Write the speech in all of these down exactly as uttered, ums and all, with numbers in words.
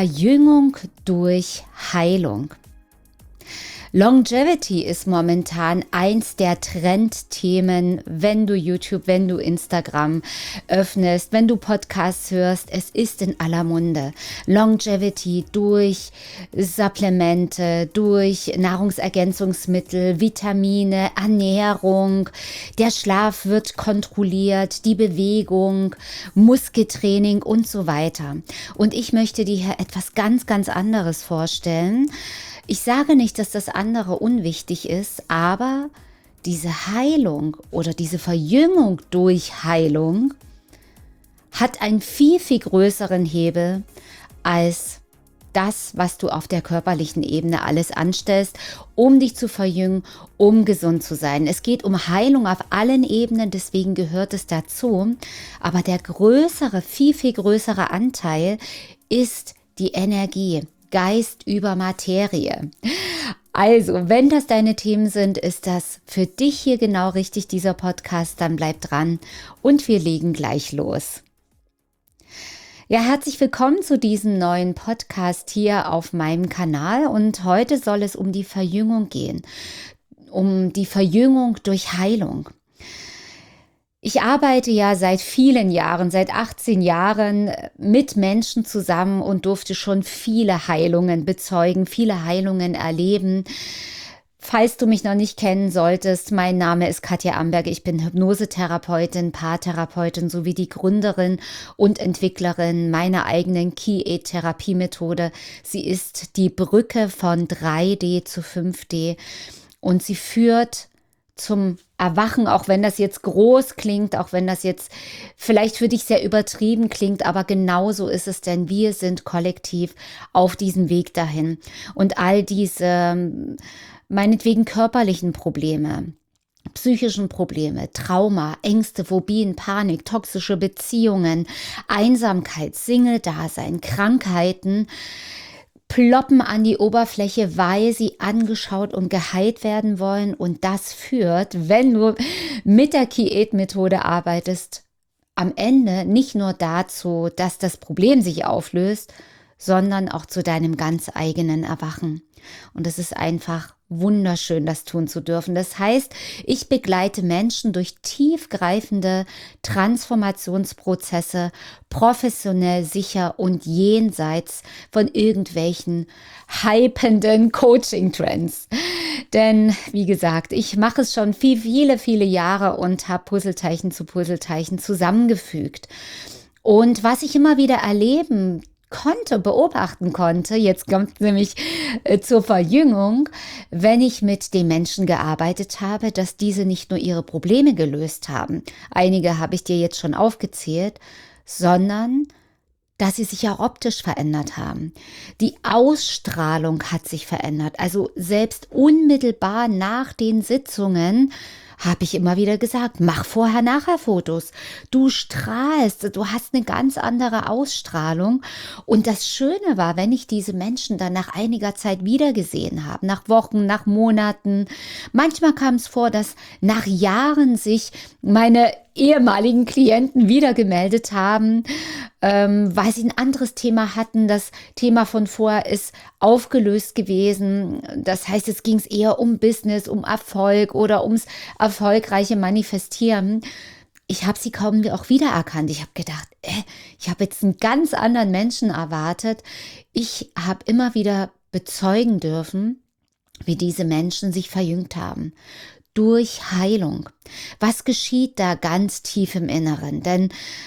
Verjüngung durch Heilung. Longevity ist momentan eins der Trendthemen, wenn du YouTube, wenn du Instagram öffnest, wenn du Podcasts hörst. Es ist in aller Munde. Longevity durch Supplemente, durch Nahrungsergänzungsmittel, Vitamine, Ernährung. Der Schlaf wird kontrolliert, die Bewegung, Muskeltraining und so weiter. Und ich möchte dir hier etwas ganz, ganz anderes vorstellen. Ich sage nicht, dass das andere unwichtig ist, aber diese Heilung oder diese Verjüngung durch Heilung hat einen viel, viel größeren Hebel als das, was du auf der körperlichen Ebene alles anstellst, um dich zu verjüngen, um gesund zu sein. Es geht um Heilung auf allen Ebenen, deswegen gehört es dazu. Aber der größere, viel, viel größere Anteil ist die Energie. Geist über Materie. Also, wenn das deine Themen sind, ist das für dich hier genau richtig, dieser Podcast, dann bleib dran und wir legen gleich los. Ja, herzlich willkommen zu diesem neuen Podcast hier auf meinem Kanal und heute soll es um die Verjüngung gehen, um die Verjüngung durch Heilung. Ich arbeite ja seit vielen Jahren, seit achtzehn Jahren mit Menschen zusammen und durfte schon viele Heilungen bezeugen, viele Heilungen erleben. Falls du mich noch nicht kennen solltest, mein Name ist Katja Amberg, ich bin Hypnosetherapeutin, Paartherapeutin sowie die Gründerin und Entwicklerin meiner eigenen Ki-Ed-Therapiemethode. Sie ist die Brücke von drei D zu fünf D und sie führt zum Erwachen, auch wenn das jetzt groß klingt, auch wenn das jetzt vielleicht für dich sehr übertrieben klingt, aber genauso ist es, denn wir sind kollektiv auf diesem Weg dahin. Und all diese, meinetwegen körperlichen Probleme, psychischen Probleme, Trauma, Ängste, Phobien, Panik, toxische Beziehungen, Einsamkeit, Single-Dasein, Krankheiten, ploppen an die Oberfläche, weil sie angeschaut und geheilt werden wollen. Und das führt, wenn du mit der Ki-Ed-Methode arbeitest, am Ende nicht nur dazu, dass das Problem sich auflöst, sondern auch zu deinem ganz eigenen Erwachen. Und es ist einfach wunderschön, das tun zu dürfen. Das heißt, ich begleite Menschen durch tiefgreifende Transformationsprozesse, professionell, sicher und jenseits von irgendwelchen hypenden Coaching-Trends. Denn, wie gesagt, ich mache es schon viel, viele, viele Jahre und habe Puzzleteilchen zu Puzzleteilchen zusammengefügt. Und was ich immer wieder erleben konnte, beobachten konnte, jetzt kommt nämlich äh, zur Verjüngung, wenn ich mit den Menschen gearbeitet habe, dass diese nicht nur ihre Probleme gelöst haben, einige habe ich dir jetzt schon aufgezählt, sondern dass sie sich auch optisch verändert haben. Die Ausstrahlung hat sich verändert, also selbst unmittelbar nach den Sitzungen habe ich immer wieder gesagt, mach Vorher-Nachher-Fotos. Du strahlst, du hast eine ganz andere Ausstrahlung. Und das Schöne war, wenn ich diese Menschen dann nach einiger Zeit wiedergesehen habe, nach Wochen, nach Monaten. Manchmal kam es vor, dass nach Jahren sich meine ehemaligen Klienten wieder gemeldet haben, ähm, weil sie ein anderes Thema hatten. Das Thema von vorher ist aufgelöst gewesen. Das heißt, es ging es eher um Business, um Erfolg oder ums erfolgreiche Manifestieren. Ich habe sie kaum auch wiedererkannt. Ich habe gedacht, äh, ich habe jetzt einen ganz anderen Menschen erwartet. Ich habe immer wieder bezeugen dürfen, wie diese Menschen sich verjüngt haben. Durch Heilung. Was geschieht da ganz tief im Inneren? Denn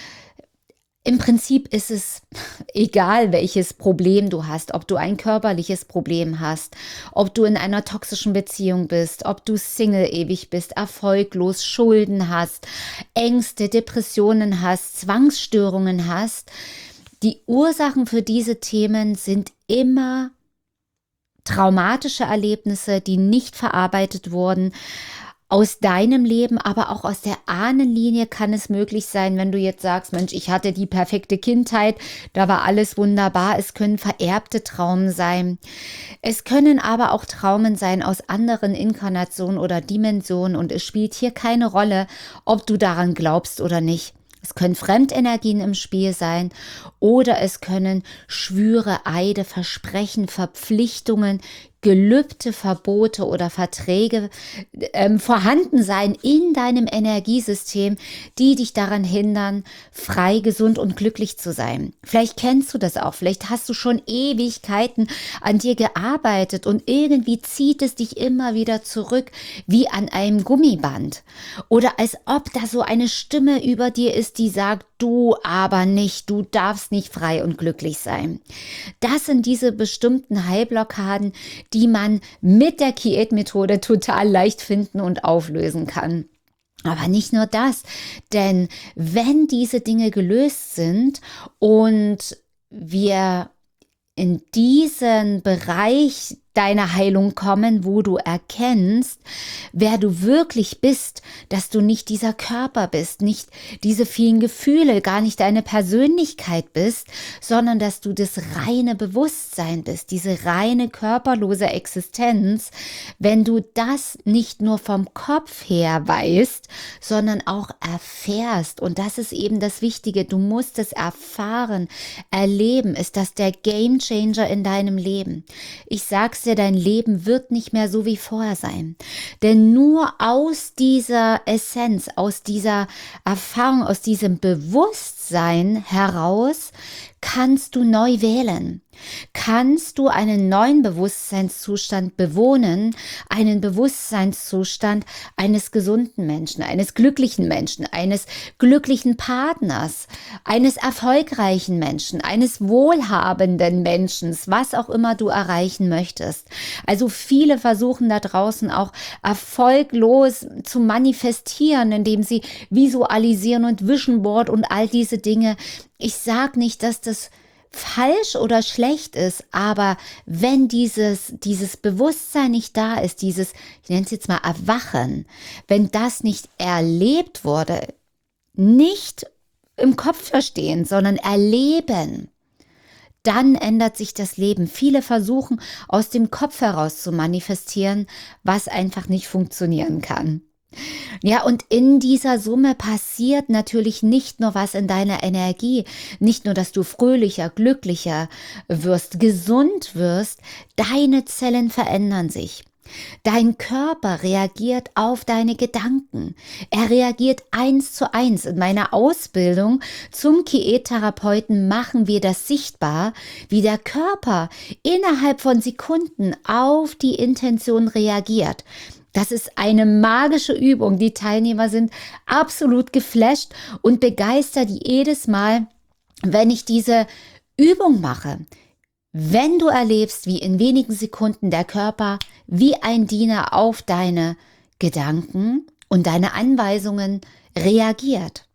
im Prinzip ist es egal, welches Problem du hast, ob du ein körperliches Problem hast, ob du in einer toxischen Beziehung bist, ob du Single ewig bist, erfolglos, Schulden hast, Ängste, Depressionen hast, Zwangsstörungen hast. Die Ursachen für diese Themen sind immer traumatische Erlebnisse, die nicht verarbeitet wurden, aus deinem Leben, aber auch aus der Ahnenlinie kann es möglich sein, wenn du jetzt sagst, Mensch, ich hatte die perfekte Kindheit, da war alles wunderbar. Es können vererbte Traumen sein. Es können aber auch Traumen sein aus anderen Inkarnationen oder Dimensionen und es spielt hier keine Rolle, ob du daran glaubst oder nicht. Es können Fremdenergien im Spiel sein oder es können Schwüre, Eide, Versprechen, Verpflichtungen, Gelübde, Verbote oder Verträge ähm, vorhanden sein in deinem Energiesystem, die dich daran hindern, frei, gesund und glücklich zu sein. Vielleicht kennst du das auch, vielleicht hast du schon Ewigkeiten an dir gearbeitet und irgendwie zieht es dich immer wieder zurück wie an einem Gummiband. Oder als ob da so eine Stimme über dir ist, die sagt, du aber nicht, du darfst nicht frei und glücklich sein. Das sind diese bestimmten Heilblockaden, die man mit der Kiet-Methode total leicht finden und auflösen kann. Aber nicht nur das, denn wenn diese Dinge gelöst sind und wir in diesen Bereich deiner Heilung kommen, wo du erkennst, wer du wirklich bist, dass du nicht dieser Körper bist, nicht diese vielen Gefühle, gar nicht deine Persönlichkeit bist, sondern dass du das reine Bewusstsein bist, diese reine körperlose Existenz. Wenn du das nicht nur vom Kopf her weißt, sondern auch erfährst, und das ist eben das Wichtige, du musst es erfahren, erleben, ist das der Gamechanger in deinem Leben. Ich sag's dir, dein Leben wird nicht mehr so wie vorher sein. Denn nur aus dieser Essenz, aus dieser Erfahrung, aus diesem Bewusstsein heraus kannst du neu wählen. Kannst du einen neuen Bewusstseinszustand bewohnen, einen Bewusstseinszustand eines gesunden Menschen, eines glücklichen Menschen, eines glücklichen Partners, eines erfolgreichen Menschen, eines wohlhabenden Menschen, was auch immer du erreichen möchtest. Also viele versuchen da draußen auch erfolglos zu manifestieren, indem sie visualisieren und Vision Board und all diese Dinge. Ich sage nicht, dass das falsch oder schlecht ist, aber wenn dieses, dieses Bewusstsein nicht da ist, dieses, ich nenne es jetzt mal Erwachen, wenn das nicht erlebt wurde, nicht im Kopf verstehen, sondern erleben, dann ändert sich das Leben. Viele versuchen aus dem Kopf heraus zu manifestieren, was einfach nicht funktionieren kann. Ja, und in dieser Summe passiert natürlich nicht nur was in deiner Energie, nicht nur, dass du fröhlicher, glücklicher wirst, gesund wirst, deine Zellen verändern sich. Dein Körper reagiert auf deine Gedanken. Er reagiert eins zu eins. In meiner Ausbildung zum Kiet-Therapeuten machen wir das sichtbar, wie der Körper innerhalb von Sekunden auf die Intention reagiert. Das ist eine magische Übung. Die Teilnehmer sind absolut geflasht und begeistert jedes Mal, wenn ich diese Übung mache. Wenn du erlebst, wie in wenigen Sekunden der Körper wie ein Diener auf deine Gedanken und deine Anweisungen reagiert.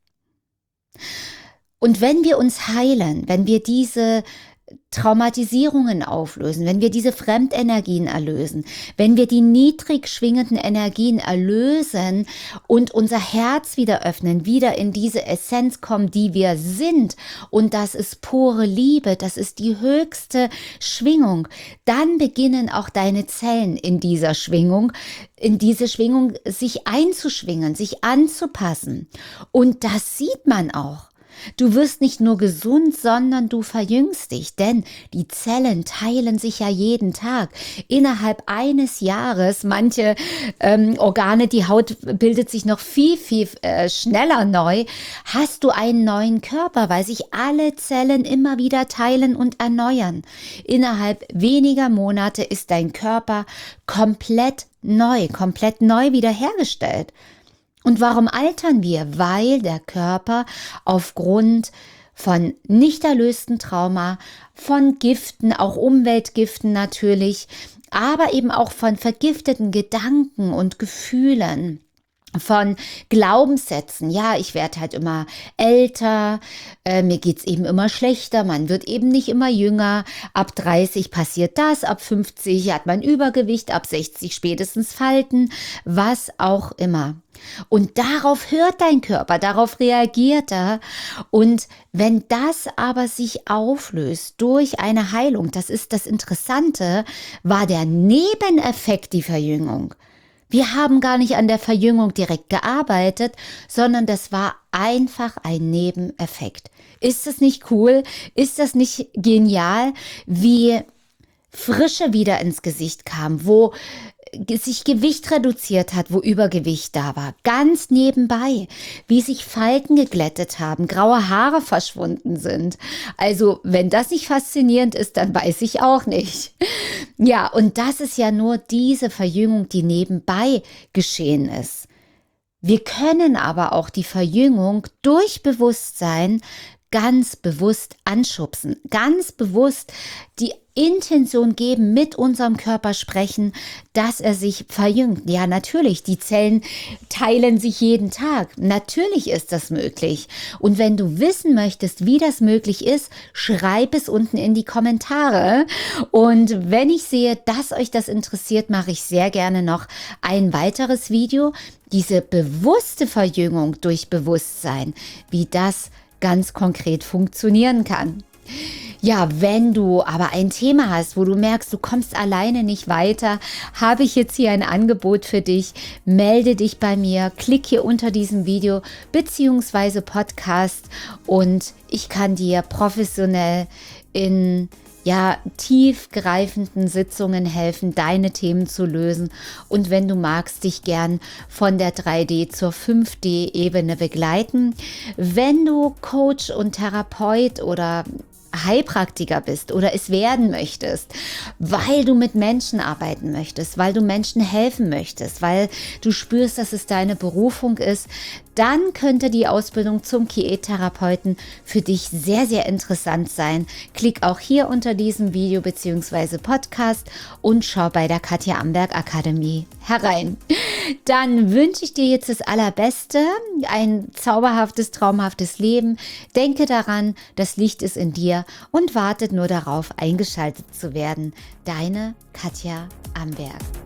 Und wenn wir uns heilen, wenn wir diese Traumatisierungen auflösen, wenn wir diese Fremdenergien erlösen, wenn wir die niedrig schwingenden Energien erlösen und unser Herz wieder öffnen, wieder in diese Essenz kommen, die wir sind, und das ist pure Liebe, das ist die höchste Schwingung, dann beginnen auch deine Zellen in dieser Schwingung, in diese Schwingung sich einzuschwingen, sich anzupassen. Und das sieht man auch. Du wirst nicht nur gesund, sondern du verjüngst dich, denn die Zellen teilen sich ja jeden Tag. Innerhalb eines Jahres, manche ähm, Organe, die Haut bildet sich noch viel, viel äh, schneller neu, hast du einen neuen Körper, weil sich alle Zellen immer wieder teilen und erneuern. Innerhalb weniger Monate ist dein Körper komplett neu, komplett neu wiederhergestellt. Und warum altern wir? Weil der Körper aufgrund von nicht erlösten Trauma, von Giften, auch Umweltgiften natürlich, aber eben auch von vergifteten Gedanken und Gefühlen, von Glaubenssätzen, ja, ich werde halt immer älter, äh, mir geht's eben immer schlechter, man wird eben nicht immer jünger, ab dreißig passiert das, ab fünfzig hat man Übergewicht, ab sechzig spätestens Falten, was auch immer. Und darauf hört dein Körper, darauf reagiert er. Und wenn das aber sich auflöst durch eine Heilung, das ist das Interessante, war der Nebeneffekt die Verjüngung. Wir haben gar nicht an der Verjüngung direkt gearbeitet, sondern das war einfach ein Nebeneffekt. Ist das nicht cool? Ist das nicht genial, wie Frische wieder ins Gesicht kam, wo sich Gewicht reduziert hat, wo Übergewicht da war. Ganz nebenbei, wie sich Falten geglättet haben, graue Haare verschwunden sind. Also, wenn das nicht faszinierend ist, dann weiß ich auch nicht. Ja, und das ist ja nur diese Verjüngung, die nebenbei geschehen ist. Wir können aber auch die Verjüngung durch Bewusstsein ganz bewusst anschubsen, ganz bewusst die Intention geben, mit unserem Körper sprechen, dass er sich verjüngt. Ja, natürlich, die Zellen teilen sich jeden Tag. Natürlich ist das möglich. Und wenn du wissen möchtest, wie das möglich ist, schreib es unten in die Kommentare. Und wenn ich sehe, dass euch das interessiert, mache ich sehr gerne noch ein weiteres Video. Diese bewusste Verjüngung durch Bewusstsein, wie das ganz konkret funktionieren kann. Ja, wenn du aber ein Thema hast, wo du merkst, du kommst alleine nicht weiter, habe ich jetzt hier ein Angebot für dich. Melde dich bei mir, klick hier unter diesem Video beziehungsweise Podcast und ich kann dir professionell in ja, tiefgreifenden Sitzungen helfen, deine Themen zu lösen. Und wenn du magst, dich gern von der drei D zur fünf D-Ebene begleiten. Wenn du Coach und Therapeut oder Heilpraktiker bist oder es werden möchtest, weil du mit Menschen arbeiten möchtest, weil du Menschen helfen möchtest, weil du spürst, dass es deine Berufung ist, dann könnte die Ausbildung zum Kiet-Therapeuten für dich sehr, sehr interessant sein. Klick auch hier unter diesem Video bzw. Podcast und schau bei der Katja Amberg Akademie herein. Dann wünsche ich dir jetzt das Allerbeste, ein zauberhaftes, traumhaftes Leben. Denke daran, das Licht ist in dir und wartet nur darauf, eingeschaltet zu werden. Deine Katja Amberg.